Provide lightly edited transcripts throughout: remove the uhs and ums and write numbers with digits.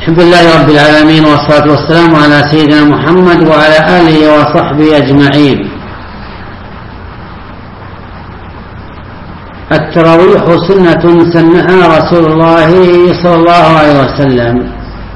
الحمد لله رب العالمين، والصلاة والسلام على سيدنا محمد وعلى آله وصحبه أجمعين. التراويح سنة سنها رسول الله صلى الله عليه وسلم،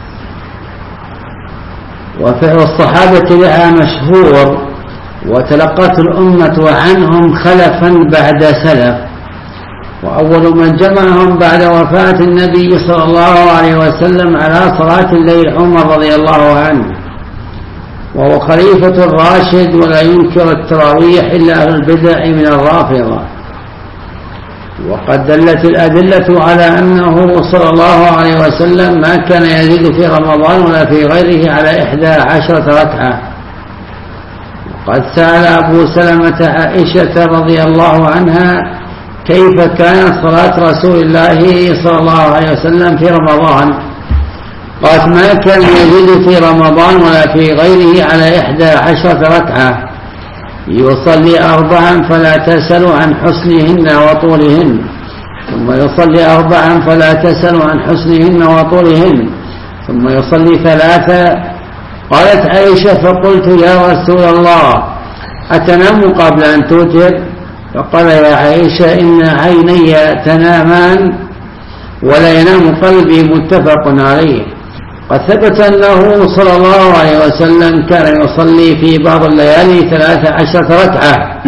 وفعل الصحابة لها مشهور، وتلقت الأمة عنهم خلفا بعد سلف، وأول من جمعهم بعد وفاة النبي صلى الله عليه وسلم على صلاة الليل عمر رضي الله عنه، وهو خليفة الراشد، ولا ينكر التراويح إلا أهل البدع من الرافضة. وقد دلت الأدلة على أنه صلى الله عليه وسلم ما كان يزيد في رمضان ولا في غيره على 11 ركعة. وقد سأل أبو سلمة عائشة رضي الله عنها كيف كانت صلاة رسول الله صلى الله عليه وسلم في رمضان، قالت ما كان يزيد في رمضان ولا في غيره على 11 ركعة، يصلي 4 فلا تسأل عن حسنهن وطولهن، ثم يصلي 4 فلا تسأل عن حسنهن وطولهن، ثم يصلي 3. قالت عائشة فقلت يا رسول الله أتنام قبل أن توتر؟ فقال يا عائشة إن عيني تنامان ولا ينام قلبي، متفق عليه. قد ثبت أنه صلى الله عليه وسلم كان يصلي في بعض الليالي 13 ركعة،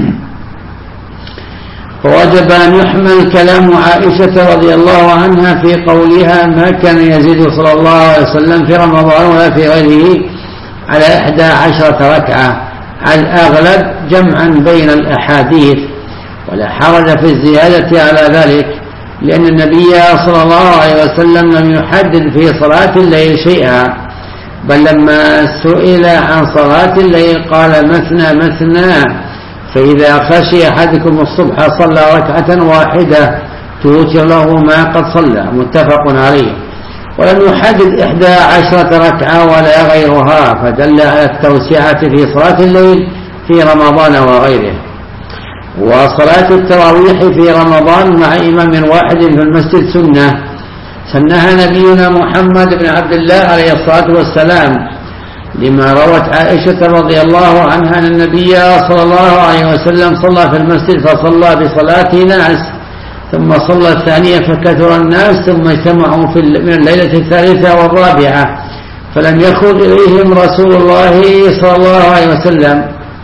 فوجب أن يحمل كلام عائشة رضي الله عنها في قولها ما كان يزيد صلى الله عليه وسلم في رمضان ولا في غيره على 11 ركعة على الأغلب، جمعا بين الأحاديث، ولا حرج في الزيادة على ذلك، لأن النبي صلى الله عليه وسلم لم يحدد في صلاة الليل شيئا، بل لما سئل عن صلاة الليل قال مثنى مثنى، فإذا خشي أحدكم الصبح صلى ركعة واحدة توتر له ما قد صلى، متفق عليه. ولم يحدد 11 ركعة ولا غيرها، فدل على التوسعة في صلاة الليل في رمضان وغيره. وصلاة التراويح في رمضان مع إمام واحد في المسجد سنها نبينا محمد بن عبد الله عليه الصلاة والسلام، لما روت عائشة رضي الله عنها أن النبي صلى الله عليه وسلم صلى في المسجد فصلى بصلاة ناس، ثم صلى الثانية فكثر الناس، ثم اجتمعوا من الليلة الثالثة والرابعة فلم يخرج إليهم رسول الله صلى الله عليه وسلم،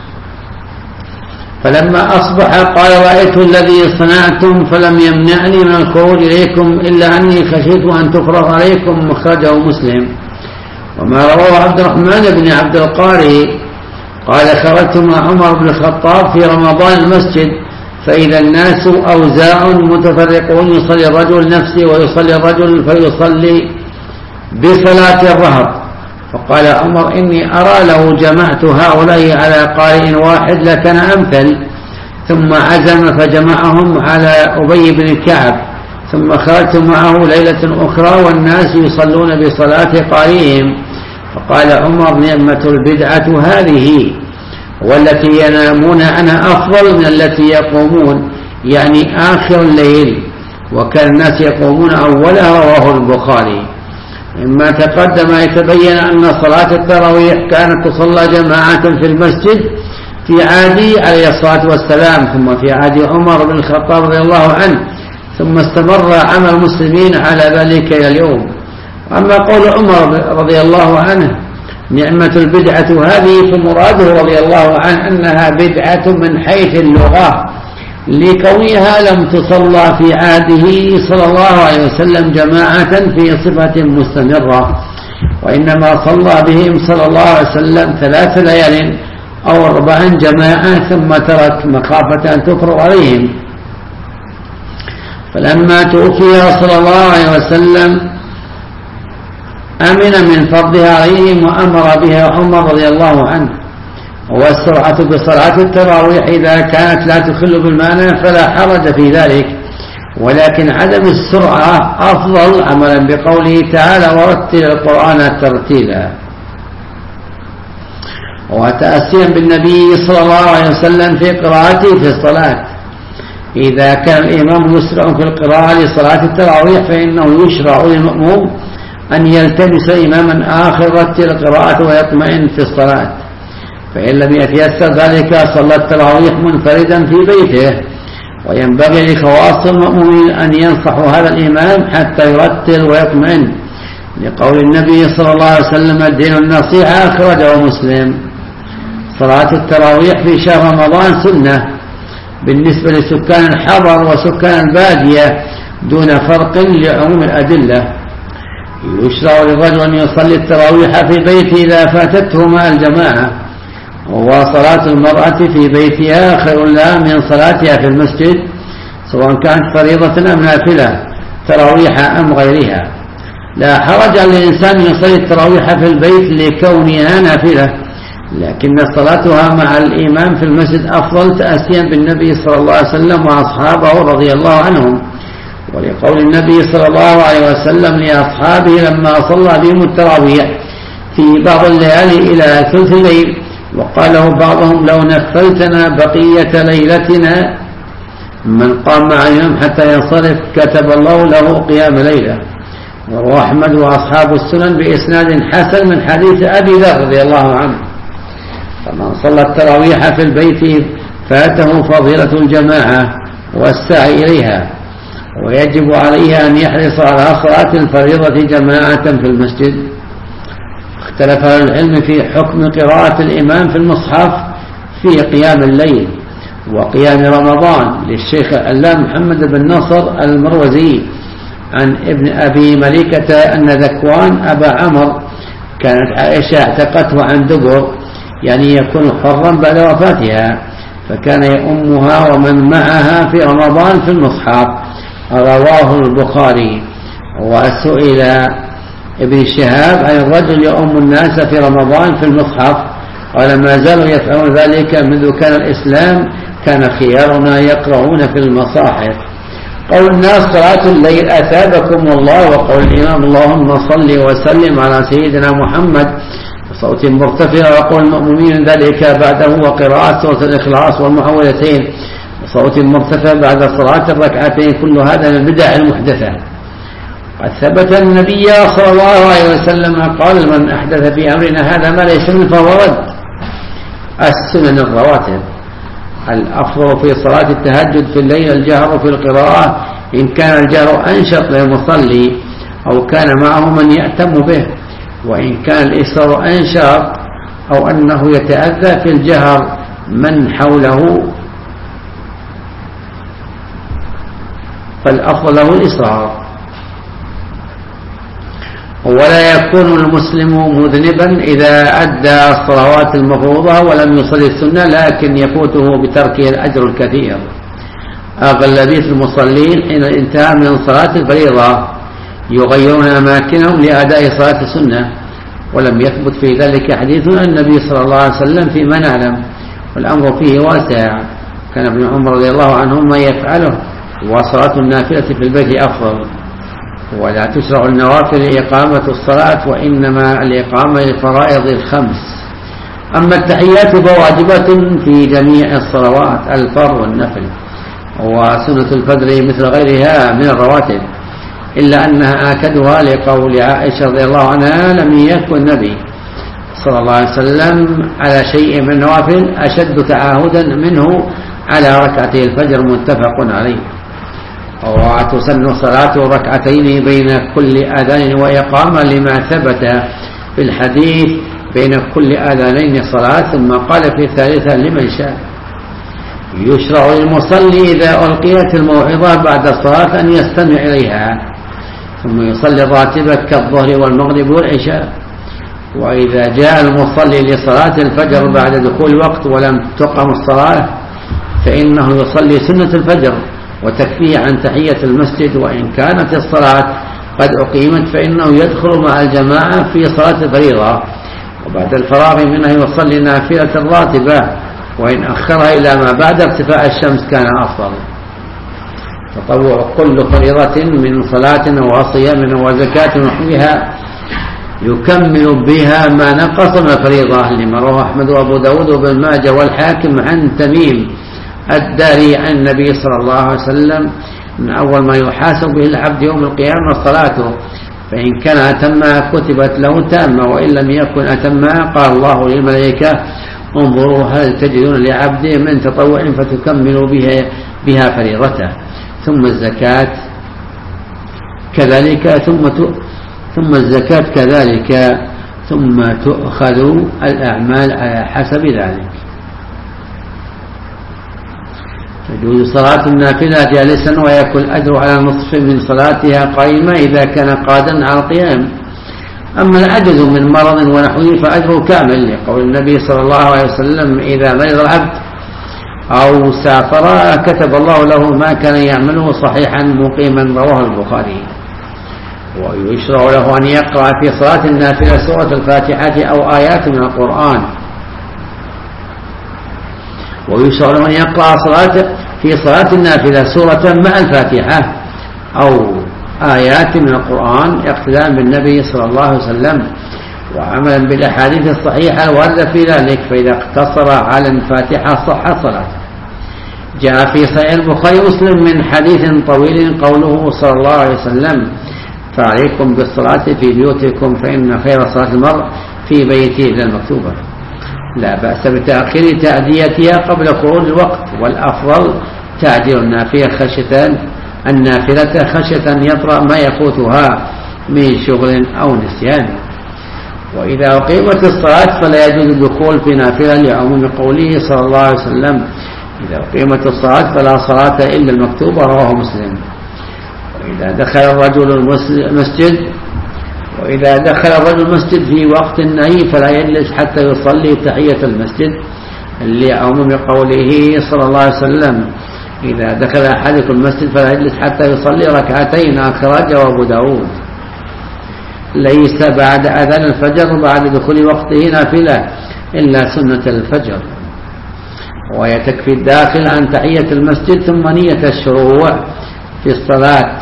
فلما أصبح قال رأيت الذي صنعتم فلم يمنعني من الخروج إليكم إلا أني خشيت أن تفرض عليكم، أخرجه مسلم. وما رواه عبد الرحمن بن عبد القاري قال خرجت مع عمر بن الخطاب في رمضان المسجد فإذا الناس أوزاع متفرقون، يصلي الرجل نفسه ويصلي الرجل فيصلي بصلاة الرهط، فقال عمر إني أرى لو جمعت هؤلاء على قارئ واحد لكان أمثل، ثم عزم فجمعهم على أبي بن كعب، ثم خرجت معه ليلة أخرى والناس يصلون بصلاة قارئهم، فقال عمر نعمة البدعة هذه، والتي ينامون عنها أفضل من التي يقومون، يعني آخر الليل، وكان الناس يقومون أولها، رواه البخاري. مما تقدم يتبين أن صلاة التراويح كانت تصلى جماعة في المسجد في عهد عليه الصلاة والسلام، ثم في عهد عمر بن الخطاب رضي الله عنه، ثم استمر عمل المسلمين على ذلك إلى اليوم. أما قول عمر رضي الله عنه نعمة البدعة هذه، فمراده رضي الله عنه أنها بدعة من حيث اللغة، لكونها لم تصلى في عهده صلى الله عليه وسلم جماعة في صفة مستمرة، وإنما صلى بهم صلى الله عليه وسلم 3 ليال أو 4 جماعة ثم ترك مخافة أن تفرض عليهم. فلما توفي صلى الله عليه وسلم أمن من فرضها عليهم وأمر بها عمر رضي الله عنه. والسرعة بصلاة التراويح إذا كانت لا تخل بالمعنى فلا حرج في ذلك، ولكن عدم السرعة أفضل، عملا بقوله تعالى ورتل القرآن ترتيلا. وتأسيا بالنبي صلى الله عليه وسلم في قراءته في الصلاة، إذا كان الإمام يسرع في القراءة لصلاة التراويح فإنه يشرع للمأموم أن يلتمس إماما آخر رتل قراءته ويطمئن في الصلاة، فإن لم يتيسر ذلك صلى التراويح منفردا في بيته. وينبغي لخواص المؤمنين أن ينصحوا هذا الإمام حتى يرتل ويطمئن، لقول النبي صلى الله عليه وسلم: الدين النصيحة، أخرجه مسلم. صلاة التراويح في شهر رمضان سنة بالنسبة لسكان الحضر وسكان البادية دون فرق لعموم الأدلة. يشرع للرجل أن يصلي التراويح في بيته إذا فاتته مع الجماعة، وصلاة المرأة في بيتها خير لها من صلاتها في المسجد، سواء كانت فريضة أم نافلة، تراويح أم غيرها. لا حرج على الإنسان يصلي التراويح في البيت لكونها نافلة، لكن صلاتها مع الإمام في المسجد أفضل تأسيا بالنبي صلى الله عليه وسلم وأصحابه رضي الله عنهم، ولقول النبي صلى الله عليه وسلم لأصحابه لما صلى بهم التراويح في بعض الليالي إلى ثلث الليل، وقال له بعضهم: لو نفلتنا بقية ليلتنا من قام مع الإمام حتى ينصرف كتب الله له قيام ليلة. وروى أحمد وأصحاب السنن بإسناد حسن من حديث أبي ذر رضي الله عنه. فمن صلى التراويح في البيت فاته فضيلة الجماعة والسعي إليها، ويجب عليه أن يحرص على صلاة الفريضة جماعة في المسجد. اختلف أهل العلم في حكم قراءة الإمام في المصحف في قيام الليل وقيام رمضان، للشيخ العلامة محمد بن نصر المروزي عن ابن أبي مليكة أن ذكوان أبا عمر كانت عائشة اعتقته عن دبر، يعني يكون حرا بعد وفاتها، فكان يؤمها ومن معها في رمضان في المصحف. رواه البخاري. وسئل ابن شهاب عن الرجل يؤم الناس في رمضان في المصحف، قال: ما زالوا يفعلون ذلك منذ كان الإسلام، كان خيارنا يقرؤون في المصاحف. قول الناس صلاة الليل أثابكم الله، وقول الإمام: اللهم صل وسلم على سيدنا محمد بصوت مرتفع، وقول المؤمنين ذلك بعده، وقراءة سورة الإخلاص والمعوذتين بصوت مرتفع بعد صلاة الركعتين، كل هذا من البدع المحدثة. قد ثبت النبي صلى الله عليه وسلم قال: من أحدث في أمرنا هذا ما ليس منه فهو رد. السنن الرواتب: الأفضل في صلاة التهجد في الليل الجهر في القراءة، إن كان الجهر أنشط للمصلي أو كان معه من يأتم به، وإن كان الإسرار أنشط أو أنه يتأذى في الجهر من حوله فالأفضل له الإسرار. ولا يكون المسلم مذنبا إذا أدى الصلوات المفروضة ولم يصلي السنة، لكن يفوته بتركه الأجر الكثير. أغلبية المصلين حين الانتهاء من صلاة الفريضة يغيرون أماكنهم لأداء صلاة السنة، ولم يثبت في ذلك حديث عن النبي صلى الله عليه وسلم فيما نعلم، والأمر فيه واسع. كان ابن عمر رضي الله عنهما يفعله، وصلاة النافلة في البيت أفضل. ولا تشرع النوافل إقامة الصلاة، وإنما الإقامة للفرائض الخمس. أما التحيات فواجبة في جميع الصلوات الفرض والنفل، وسنة الفجر مثل غيرها من الرواتب، إلا أنها آكدها لقول عائشة رضي الله عنها: لم يكن النبي صلى الله عليه وسلم على شيء من النوافل أشد تعاهدا منه على ركعتي الفجر، متفق عليه. وتسن صلاة ركعتين بين كل آذان وإقامة، لما ثبت في الحديث: بين كل آذانين صلاة، ثم قال في الثالثة: لمن شاء. يشرع للمصلي إذا ألقيت الموعظة بعد الصلاة أن يستمع إليها، ثم يصلي الراتبة كالظهر والمغرب والعشاء. وإذا جاء المصلي لصلاة الفجر بعد دخول وقت ولم تقم الصلاة، فإنه يصلي سنة الفجر وتكفيه عن تحية المسجد، وإن كانت الصلاة قد أقيمت فإنه يدخل مع الجماعة في صلاة الفريضة، وبعد الفراغ منها يصلي نافلة الراتبة، وإن أخرها إلى ما بعد ارتفاع الشمس كان أفضل. تطوع كل فريضة من صلاة وصيام وزكاة ونحوها يكمل بها ما نقص من الفريضة، لما رواه أحمد وأبو داود وابن ماجه والحاكم عن تميم الداري عن النبي صلى الله عليه وسلم: من أول ما يحاسب به العبد يوم القيامة صلاته، فإن كان أتمها كتبت له تامة، وإن لم يكن أتمها قال الله للملائكة انظروا هل تجدون لعبدي من تطوع فتكملوا بها فريضته. ثم الزكاة كذلك، ثم الزكاة كذلك، ثم تؤخذ الأعمال على حسب ذلك. تجوز صلاة النافلة جالسا ويكون الأجر على نصف من صلاتها قائمة إذا كان قادرا على القيام. أما العجز من مرض ونحوه فأجره كامل، لقول النبي صلى الله عليه وسلم إذا مرض العبد أو سافر كتب الله له ما كان يعمله صحيحا مقيما، رواه البخاري. ويشرع له أن يقرأ في صلاة النافلة سورة الفاتحة أو آيات من القرآن، ويشرع له أن يقرأ في صلاة النافلة سورة مع الفاتحة أو آيات من القرآن اقتداء بالنبي صلى الله عليه وسلم وعملا بالأحاديث الصحيحة الواردة في ذلك، فإذا اقتصر على الفاتحة صحت صلاته. جاء في صحيح البخاري ومسلم من حديث طويل قوله صلى الله عليه وسلم فعليكم بالصلاة في بيوتكم فإن خير صلاة المرء في بيته إلى المكتوبة. لا بأس بتأخير تأديتها قبل خروج الوقت، والأفضل تعجيل النافلة خشية أن يطرأ ما يفوتها من شغل أو نسيان. وإذا أقيمت الصلاة فلا يجوز الدخول في نافلة لعموم قوله صلى الله عليه وسلم إذا أقيمت الصلاة فلا صلاة إلا المكتوبة، رواه مسلم. وإذا دخل الرجل المسجد في وقت النهي فلا يجلس حتى يصلي تحية المسجد لعموم قوله صلى الله عليه وسلم إذا دخل أحدكم المسجد فلا يجلس حتى يصلي ركعتين، أخرجه أبو داود. ليس بعد أذان الفجر بعد دخول وقته نافلة إلا سنة الفجر، ويتكفي الداخل عن تحية المسجد ثم نية الشروع في الصلاة،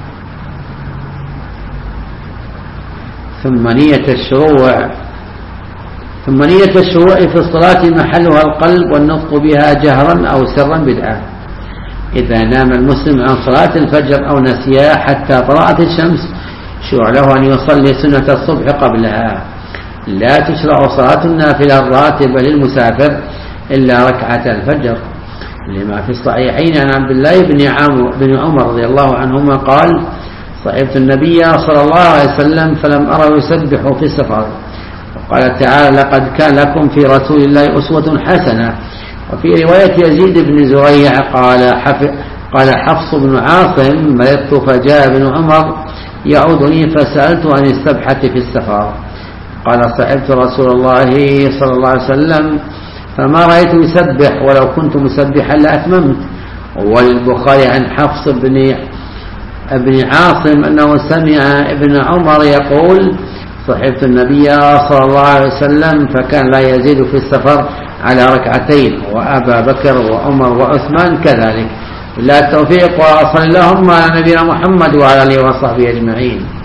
ثم نية الشروع في الصلاة محلها القلب والنطق بها جهرا أو سرا بدعة. إذا نام المسلم عن صلاة الفجر أو نسيها حتى طلعت الشمس شرع له أن يصلي سنة الصبح قبلها. لا تشرع صلاة النافلة الراتبة للمسافر إلا ركعة الفجر، لما في الصحيحين عن عبد الله بن عمر رضي الله عنهما قال صحبت النبي صلى الله عليه وسلم فلم أره يسبح في السفر. وقال تعالى لقد كان لكم في رسول الله أسوة حسنة. وفي رواية يزيد بن زريع قال حفص بن عاصم مرضت فجاء ابن عمر يعودني فسألت عن السبحة في السفر، قال صحبت رسول الله صلى الله عليه وسلم فما رأيت يسبح ولو كنت مسبحا لأتممت. والبخاري عن حفص بن عاصم أنه سمع ابن عمر يقول صحبت النبي صلى الله عليه وسلم فكان لا يزيد في السفر على ركعتين، وأبا بكر وعمر وعثمان كذلك. بالله التوفيق، وصلى اللهم على نبينا محمد وعلى آله وصحبه أجمعين.